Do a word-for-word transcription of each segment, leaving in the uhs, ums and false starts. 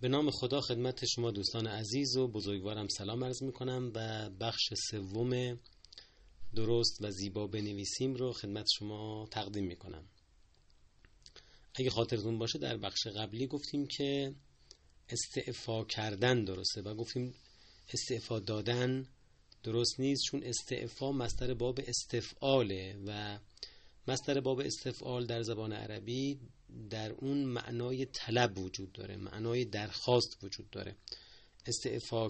به نام خدا خدمت شما دوستان عزیز و بزرگوارم سلام عرض میکنم و بخش سوم درست و زیبا بنویسیم رو خدمت شما تقدیم میکنم. اگه خاطرتون باشه در بخش قبلی گفتیم که استعفا کردن درسته و گفتیم استعفا دادن درست نیست، چون استعفا مصدر باب استفعاله و مصدر باب استفعال در زبان عربی در اون معنای طلب وجود داره، معنای درخواست وجود داره. استعفا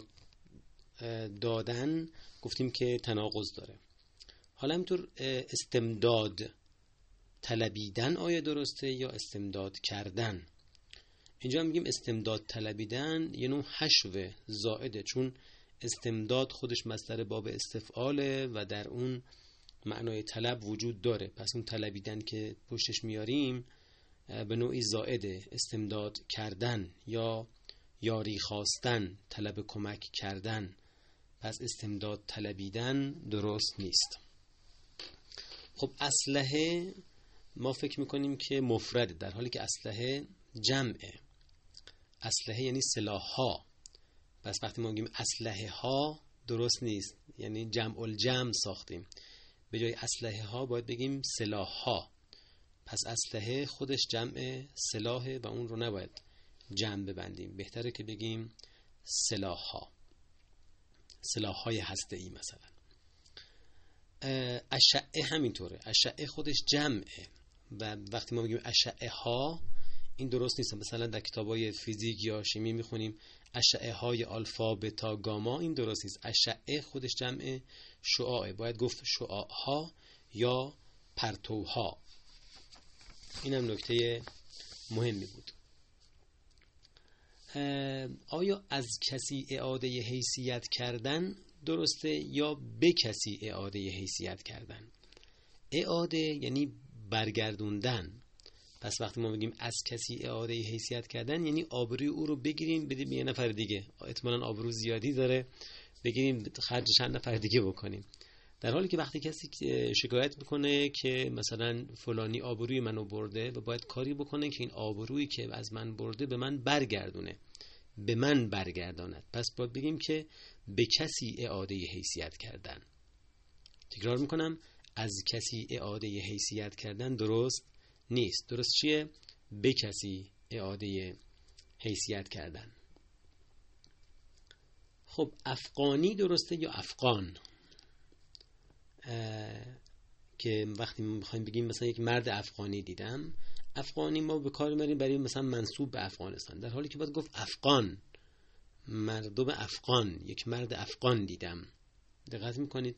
دادن گفتیم که تناقض داره. حالا همینطور استمداد طلبیدن آیا درسته یا استمداد کردن؟ اینجا میگیم استمداد طلبیدن یه نوع حشو زائده، چون استمداد خودش مصدر باب استفعاله و در اون معنای طلب وجود داره. پس اون طلبیدن که پشتش میاریم به نوعی زائده، استمداد کردن یا یاری خواستن، طلب کمک کردن. پس استمداد طلبیدن درست نیست. خب اسلحه ما فکر میکنیم که مفرده، در حالی که اسلحه جمعه. اسلحه یعنی سلاح ها. پس وقتی ما میگیم اسلحه ها درست نیست، یعنی جمع الجمع ساختیم. به جای اسلحه ها باید بگیم سلاح ها. پس اسلحه خودش جمع سلاحه و اون رو نباید جمع ببندیم، بهتره که بگیم سلاح ها، سلاح های هسته ای مثلا. اشعه همینطوره، اشعه خودش جمعه و وقتی ما بگیم اشعه ها این درست نیست. مثلا در کتابای فیزیک یا شیمی میخونیم اشعه های آلفا بتا گاما، این درست نیست. اشعه خودش جمع شعاعه، باید گفت شعاع ها یا پرتوها. این هم نکته مهمی بود. آیا از کسی اعاده حیثیت کردن درسته یا به کسی اعاده حیثیت کردن؟ اعاده یعنی برگردوندن. پس وقتی ما بگیم از کسی اعاده حیثیت کردن یعنی آبروی او رو بگیریم بدیم به یه نفر دیگه. احتمالاً آبرو زیادی داره، بگیریم خرج چند نفر دیگه بکنیم. در حالی که وقتی کسی شکایت میکنه که مثلا فلانی آبروی منو برده و باید کاری بکنه که این آبرویی که از من برده به من برگردونه، به من برگرداند، پس باید بگیم که به کسی اعاده حیثیت کردن. تکرار میکنم، از کسی اعاده حیثیت کردن درست نیست. درست چیه؟ به کسی اعاده حیثیت کردن. خب افغانی درسته یا افغان؟ که وقتی میخوایم بگیم مثلا یک مرد افغانی دیدم، افغانی ما به کار میبریم برای مثلا منسوب به افغانستان، در حالی که باید گفت افغان، مردم افغان، یک مرد افغان دیدم. دقت میکنید؟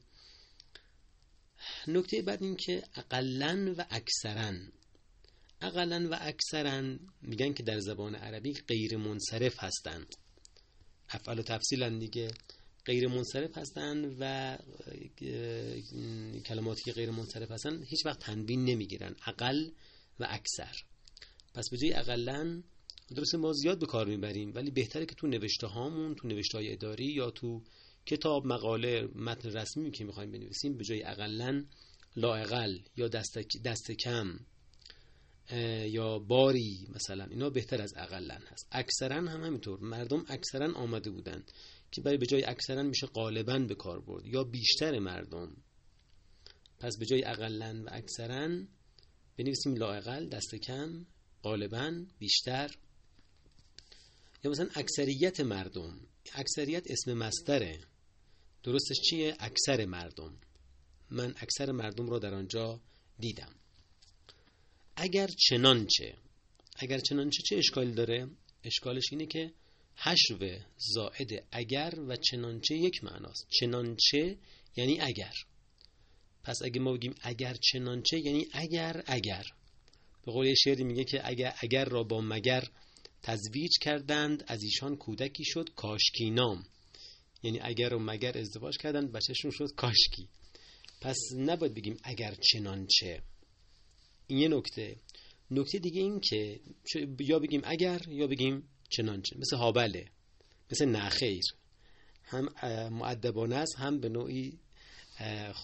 نکته بعد این که اقلن و اکثرن. اقلن و اکثرن میگن که در زبان عربی غیر منصرف هستن. افعال و تفصیلن دیگه، غیر منصرف هستن و کلماتی که غیر منصرف هستن هیچ وقت تنوین نمیگیرن، اقل و اکثر. پس به جای اقلن درسته ما زیاد به کار میبریم، ولی بهتره که تو نوشته هامون، تو نوشته های اداری یا تو کتاب، مقاله، متن رسمی که میخوایم بنویسیم به جای اقلن لااقل یا دست دست کم یا باری مثلا، اینا بهتر از اقلن هست. اکثرن هم همینطور، مردم اکثرن آمده بودن که برای به جای اکثرن میشه غالباً به کار برد یا بیشتر مردم. پس به جای اقلن و اکثرن بنویسیم لااقل، دست کم، غالباً، بیشتر. یا مثلا اکثریت مردم. اکثریت اسم مصدره، درستش چیه؟ اکثر مردم. من اکثر مردم رو در آنجا دیدم. اگر چنانچه. اگر چنانچه چه اشکالی داره؟ اشکالش اینه که حشو زائد اگر و چنانچه یک معناست. چنانچه یعنی اگر. پس اگه ما بگیم اگر چنانچه یعنی اگر اگر. به قول یه شعری میگه که اگر اگر را با مگر تزویج کردند از ایشان کودکی شد کاشکی نام. یعنی اگر و مگر ازدواج کردند بچه‌شون شد کاشکی. پس نباید بگیم اگر چنانچه. این یه نکته. نکته دیگه این که یا بگیم اگر یا بگیم چنانچه، مثل هابله، مثل نخیر. هم مؤدبانه است هم به نوعی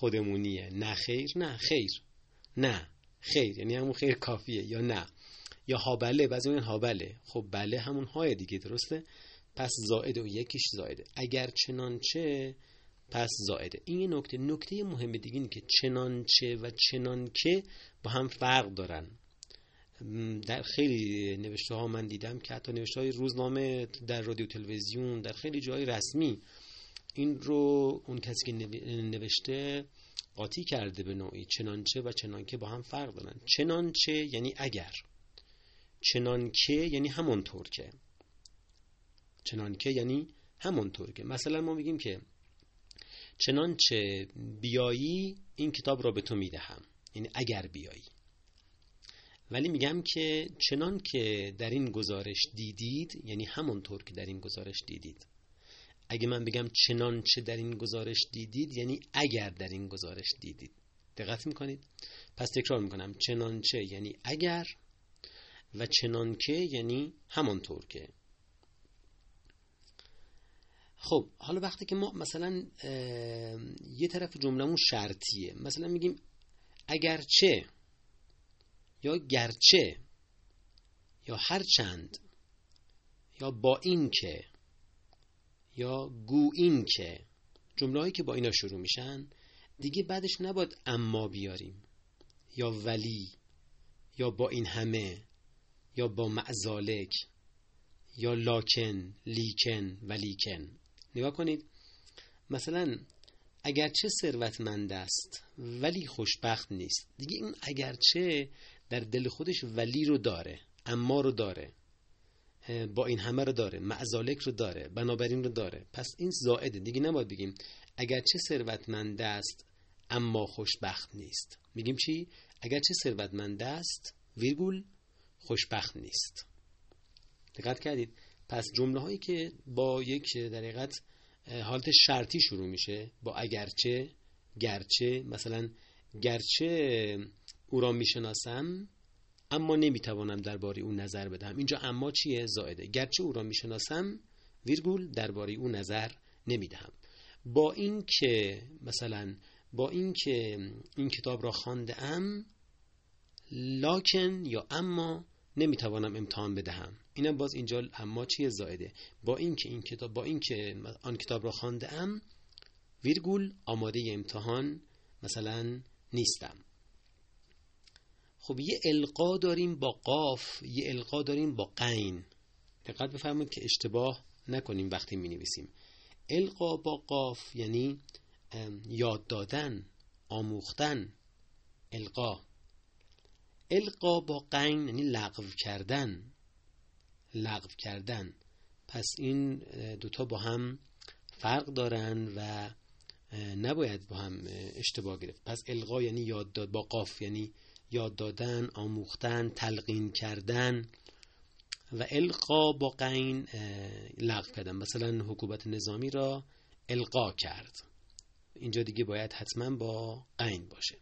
خودمونیه. نخیر، نه خیر، نه خیر یعنی همون خیر کافیه، یا نه، یا ها بله، بعضی میگن ها بله. خب بله همون های دیگه، درسته؟ پس زائده و یکیش زائده. اگر چنانچه پس زائده. این یه نکته نکته مهم دیگه اینه که چنانچه و چنانکه با هم فرق دارن. در خیلی نوشته ها من دیدم که حتی نوشته های روزنامه، در رادیو تلویزیون، در خیلی جای رسمی این رو اون کسی که نوشته قاطی کرده به نوعی. چنانچه و چنانکه با هم فرق دارن. چنانچه یعنی اگر، چنانکه یعنی همونطور که. چنانکه یعنی همونطور که. مثلا ما میگیم که چنانچه بیایی این کتاب را به تو میدهم، یعنی اگر بیایی. ولی میگم که چنان که در این گزارش دیدید، یعنی همونطور که در این گزارش دیدید. اگه من بگم چنانچه در این گزارش دیدید، یعنی اگر در این گزارش دیدید. دقت میکنید؟ پس تکرار میکنم، چنانچه یعنی اگر و چنانکه یعنی همونطور که. خب حالا وقتی که ما مثلا یه طرف جمله‌مون شرطیه، مثلا میگیم اگرچه یا گرچه یا هرچند یا با این که یا گو این که، جمله‌هایی که با اینا شروع میشن دیگه بعدش نباید اما بیاریم یا ولی یا با این همه یا با معذالک یا لاکن، لیکن، ولیکن. نگاه کنید، مثلا اگرچه ثروتمند است ولی خوشبخت نیست. دیگه این اگرچه در دل خودش ولی رو داره، اما رو داره، با این همه رو داره، معذالک رو داره، بنابراین رو داره. پس این زائده. دیگه نباید بگیم اگرچه ثروتمند است اما خوشبخت نیست. میگیم چی؟ اگرچه ثروتمند است ویرگول خوشبخت نیست. دقت کردید؟ پس جمله هایی که با یک در حقیقت حالت شرطی شروع میشه، با اگرچه، گرچه، مثلا گرچه او را میشناسم اما نمیتوانم درباره او نظر بدهم. اینجا اما چیه؟ زائده. گرچه او را میشناسم ویرگول درباره او نظر نمیدهم. با این که مثلا با این که این کتاب را خوانده ام لاکن یا اما نمیتوانم امتحان بدهم. اینم باز اینجا اما چیه؟ زائده. با این که این کتاب با این که آن کتاب را خوانده ام ویرگول آماده امتحان مثلا نیستم. خب یه القا داریم با قاف، یه القا داریم با غین. دقت بفرمایید که اشتباه نکنیم وقتی می نویسیم. القا با قاف یعنی یاد دادن، آموختن. القا. القا با غین یعنی لغو کردن، لغو کردن. پس این دوتا با هم فرق دارن و نباید با هم اشتباه گرفت. پس القا یعنی یاد داد، با قاف یعنی یاد دادن، آموختن، تلقین کردن. و القا با غین لغو کردن. مثلا حکومت نظامی را القا کرد. اینجا دیگه باید حتما با غین باشه.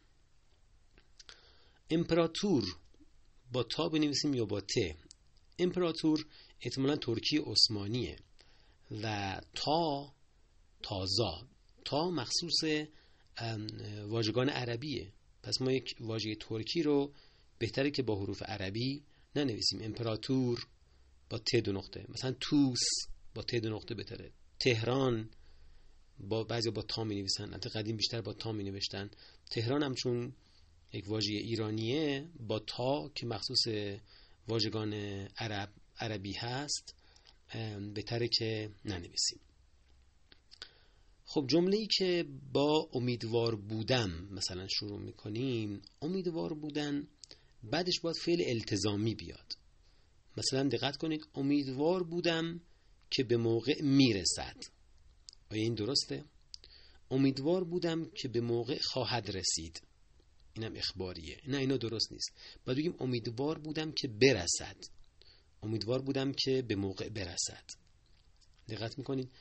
امپراتور با تا بنویسیم یا با ت. امپراتور احتمالاً ترکی عثمانیه و تا تازا، تا مخصوص واژگان عربیه. پس ما یک واژه ترکی رو بهتره که با حروف عربی ننویسیم. امپراتور با ت دو نقطه، مثلا توس با ت دو نقطه بهتره. تهران با بعضی با تا می نویسن، البته قدیم بیشتر با تا می نوشتن. تهران هم چون یک واژه ایرانیه با تا که مخصوص واژگان عرب عربی هست بهتره که ننویسیم. خب جمله‌ای که با امیدوار بودم مثلا شروع میکنیم، امیدوار بودن بعدش باید فعل التزامی بیاد. مثلا دقت کنید، امیدوار بودم که به موقع میرسد. آیا این درسته؟ امیدوار بودم که به موقع خواهد رسید. اینم اخباریه. نه اینا درست نیست. باید بگیم امیدوار بودم که برسد. امیدوار بودم که به موقع برسد. دقت میکنید؟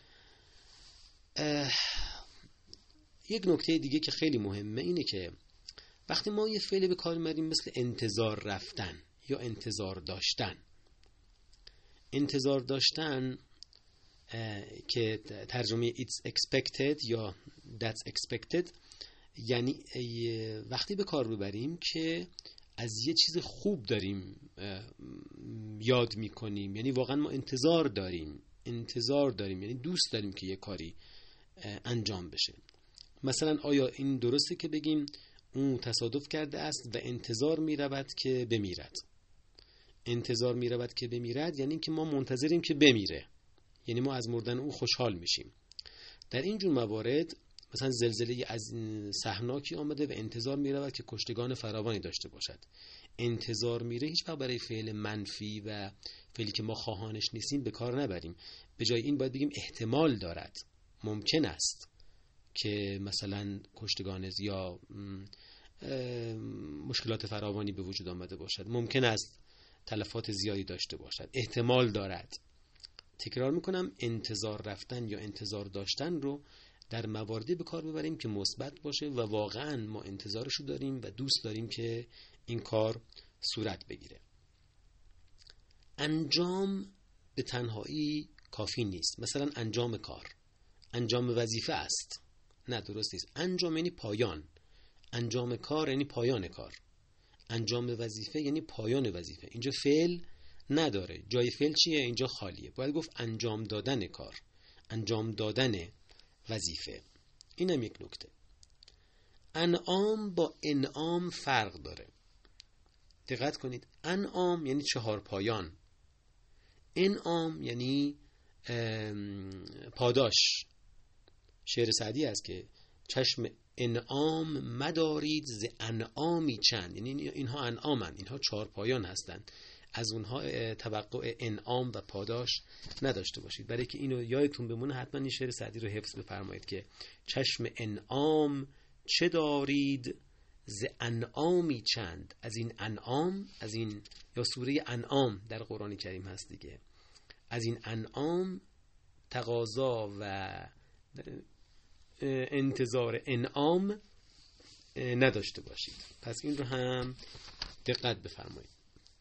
یک نکته دیگه که خیلی مهمه اینه که وقتی ما یه فعل به کار میبریم مثل انتظار رفتن یا انتظار داشتن، انتظار داشتن که ترجمه it's expected یا that's expected، یعنی وقتی به کار ببریم که از یه چیز خوب داریم یاد میکنیم، یعنی واقعا ما انتظار داریم انتظار داریم یعنی دوست داریم که یه کاری انجام بشه. مثلا آیا این درسته که بگیم اون تصادف کرده است و انتظار میرود که بمیرد؟ انتظار میرود که بمیرد یعنی که ما منتظریم که بمیره، یعنی ما از مردن او خوشحال میشیم. در این جور موارد مثلا زلزله از سهمناکی آمده و انتظار میرود که کشتگان فراوانی داشته باشد. انتظار میره هیچ وقت برای فعل منفی و فعلی که ما خواهانش نیستیم به کار نبریم. به جای این باید بگیم احتمال دارد، ممکن است که مثلا کشتگان یا مشکلات فراوانی به وجود آمده باشد، ممکن است تلفات زیادی داشته باشد، احتمال دارد. تکرار میکنم، انتظار رفتن یا انتظار داشتن رو در مواردی به کار ببریم که مثبت باشه و واقعا ما انتظارشو داریم و دوست داریم که این کار صورت بگیره. انجام به تنهایی کافی نیست. مثلا انجام کار، انجام وظیفه است، نه درست نیست. انجام یعنی پایان، انجام کار یعنی پایان کار، انجام وظیفه یعنی پایان وظیفه. اینجا فعل نداره، جای فعل چیه؟ اینجا خالیه. باید گفت انجام دادن کار، انجام دادن وظیفه. اینم یک نکته. انعام با انعام فرق داره. دقت کنید، انعام یعنی چهار پایان، انعام یعنی پاداش. شعر سعدی است که چشم انعام مدارید ز انعامی چند، یعنی اینها انعامن، اینها چهار پایان هستند، از اونها توقع انعام و پاداش نداشته باشید. برای که اینو یادتون بمونه حتما این شعر سعدی رو حفظ بفرمایید که چشم انعام چه دارید ز انعامی چند. از این انعام، از این یا سوره انعام در قرآن کریم هست دیگه، از این انعام تقاضا و انتظار انعام نداشته باشید. پس این رو هم دقت بفرمایید.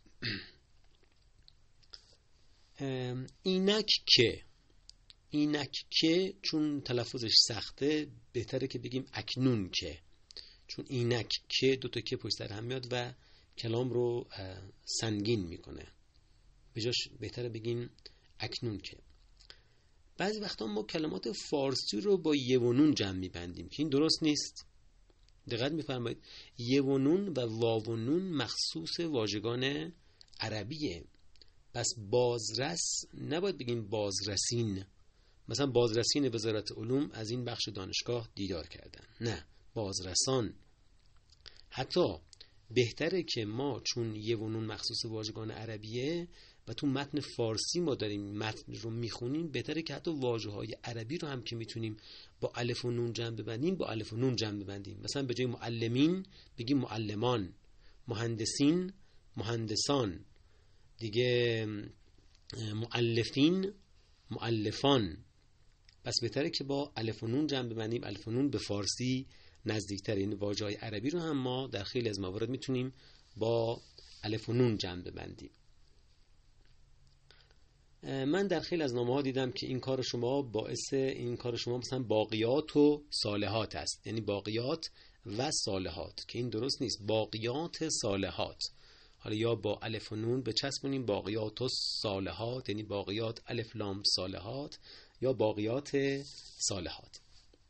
اینک که، اینک که چون تلفظش سخته بهتره که بگیم اکنون که، چون اینک که دوتا که پشت سر هم میاد و کلام رو سنگین میکنه، به جاش بهتره بگیم اکنون که. بعضی وقتا ما کلمات فارسی رو با یه و نون جمع میبندیم که این درست نیست. دقت میفرمایید، یه و نون و واو و نون مخصوص واژگان عربیه. پس بازرس نباید بگیم بازرسین. مثلا بازرسین وزارت علوم از این بخش دانشگاه دیدار کردن، نه، بازرسان. حتی بهتره که ما چون یه و نون مخصوص واژگان عربیه و تو متن فارسی ما داریم متن رو میخونیم، بهتره که حتی واژه‌های عربی رو هم که میتونیم با الف و نون جمع ببندیم با الف و نون جمع ببندیم. مثلا به جای معلمین بگیم معلمان، مهندسین مهندسان، دیگه مؤلفین مؤلفان. پس بهتره که با الف و نون جمع ببندیم. الف و نون به فارسی نزدیکتر. این واژه‌های عربی رو هم ما در خیلی از موارد میتونیم با الف و نون جمع ببندیم. من در خیلی از نامه‌ها دیدم که این کار شما باعث این کار شما مثلا باقیات و صالحات است، یعنی باقیات و صالحات، که این درست نیست. باقیات صالحات، حالا یا با الف و نون بچسبونیم باقیات و صالحات، یعنی باقیات الف لام صالحات، یا باقیات صالحات.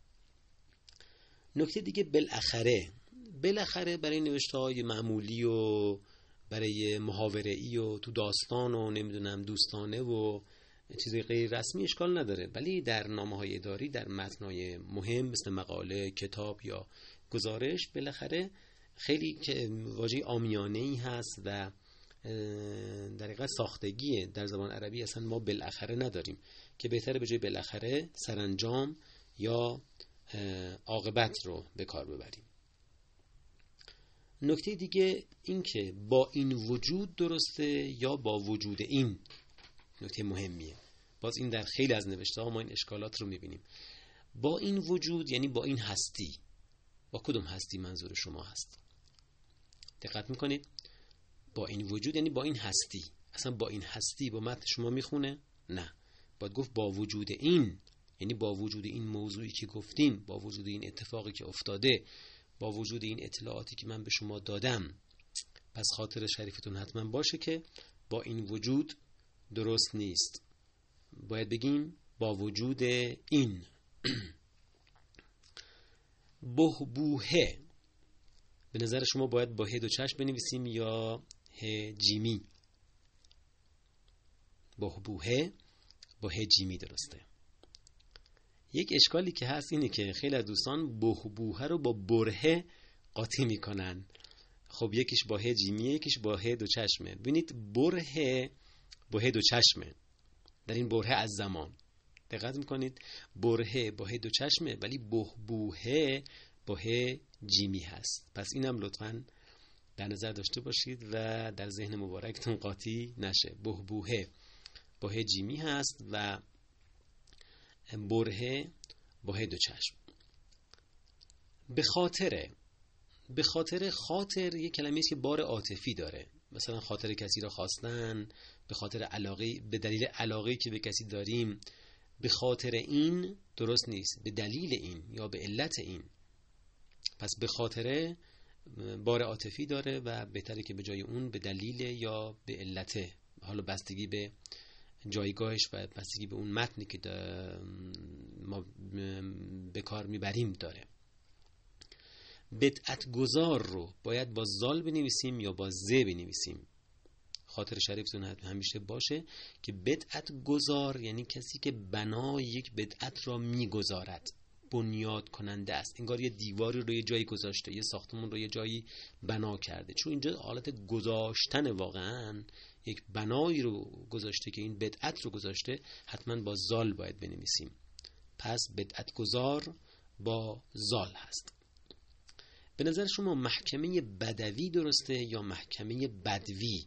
نکته دیگه بالاخره. بالاخره برای نوشته‌های معمولی و برای محاوره‌ای و تو داستان و نمیدونم دوستانه و چیزی غیر رسمی اشکال نداره، ولی در نامه‌های اداری، در متن‌های مهم مثل مقاله، کتاب یا گزارش، بالاخره خیلی که واژه عامیانه‌ای هست و در حقیقت ساختگیه. در زبان عربی اصلا ما بالاخره نداریم، که بهتره به جای بالاخره سرانجام یا عاقبت رو به کار ببریم. نکته دیگه این که با این وجود درسته یا با وجود این، نکته مهمیه. باز این در خیلی از نوشته ها ما این اشکالات رو میبینیم. با این وجود یعنی با این هستی. با کدوم هستی منظور شما هست؟ دقت میکنید؟ با این وجود یعنی با این هستی. اصلا با این هستی با متن شما میخونه؟ نه، باید گفت با وجود این، یعنی با وجود این موضوعی که گفتیم، با وجود این اتفاقی که افتاده، با وجود این اطلاعاتی که من به شما دادم. پس خاطر شریفتون حتما باشه که با این وجود درست نیست، باید بگیم با وجود این. بهبوهه، به نظر شما باید با ه دو چشم بنویسیم یا ه جیمی؟ بهبوهه با ه جیمی درسته. یک اشکالی که هست اینه که خیلی از دوستان بهبوهه رو با برهه قاطی میکنن. خب یکیش با ه جیمیه، یکیش با ه دو چشمه. ببینید برهه با ه دو چشمه، در این برهه از زمان دقت میکنید، برهه با ه دو چشمه ولی بهبوهه با ه جیمی هست. پس اینم لطفاً در نظر داشته باشید و در ذهن مبارکتون قاطی نشه. بهبوهه با ه جیمی هست و برهه با ه دو چشم. به خاطر، به خاطر خاطر یک کلمه است که بار عاطفی داره. مثلا خاطر کسی را خواستن، به خاطر علاقه، به دلیل علاقه‌ای که به کسی داریم. به خاطر این درست نیست، به دلیل این یا به علت این. پس به خاطر بار عاطفی داره و بهتره که به جای اون به دلیل یا به علت، حالا بستگی به جایگاهش و بستگی به اون متنی که ما به کار میبریم داره. بدعت گذار رو باید با زال بنویسیم یا با ز بنویسیم؟ خاطر شریفتون همیشه باشه که بدعت گذار یعنی کسی که بنای یک بدعت را میگذارد، بنیاد کننده است. انگار یه دیواری رو یه جایی گذاشته، یه ساختمون رو یه جایی بنا کرده. چون اینجا حالت گذاشتن، واقعا یک بنایی رو گذاشته که این بدعت رو گذاشته، حتما با زال باید بنویسیم. پس بدعت گذار با زال هست. به نظر شما محکمه بدوی درسته یا محکمه بدوی؟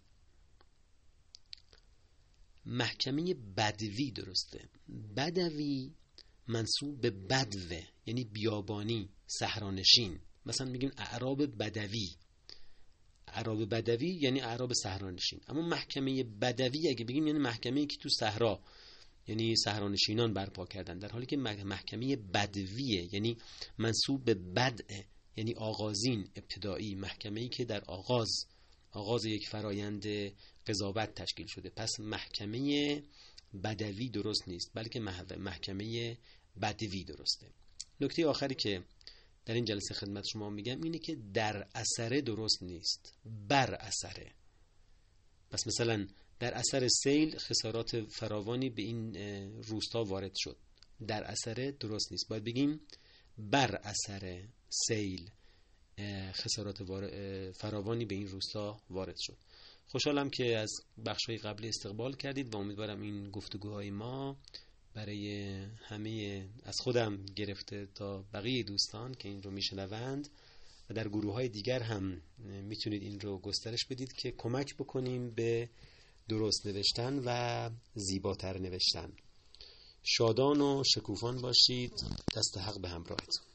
محکمه بدوی درسته. بدوی منسوب به بدوه یعنی بیابانی، صحرانشین. مثلا میگیم اعراب بدوی، اعراب بدوی یعنی اعراب صحرانشین. اما محکمه بدوی اگه بگیم یعنی محکمه‌ای که تو صحرا، یعنی صحرانشینان برپا کردن، در حالی که محکمه بدویه یعنی منسوب به بدء یعنی آغازین، ابتدایی، محکمه‌ای که در آغاز آغاز یک فرایند قضاوت تشکیل شده. پس محکمه بدوی درست نیست، بلکه محکمه بدوی درسته. نکته آخری که در این جلسه خدمت شما میگم اینه که در اثر درست نیست، بر اثره. پس مثلا در اثر سیل خسارات فراوانی به این روستا وارد شد، در اثر درست نیست، باید بگیم بر اثر سیل خسارات فراوانی به این روستا وارد شد. خوشحالم که از بخش‌های قبلی استقبال کردید و امیدوارم این گفتگوهای ما برای همه، از خودم گرفته تا بقیه دوستان که این رو میشنوند و در گروه‌های دیگر هم میتونید این رو گسترش بدید که کمک بکنیم به درست نوشتن و زیباتر نوشتن. شادان و شکوفان باشید. دست حق به همراهتون.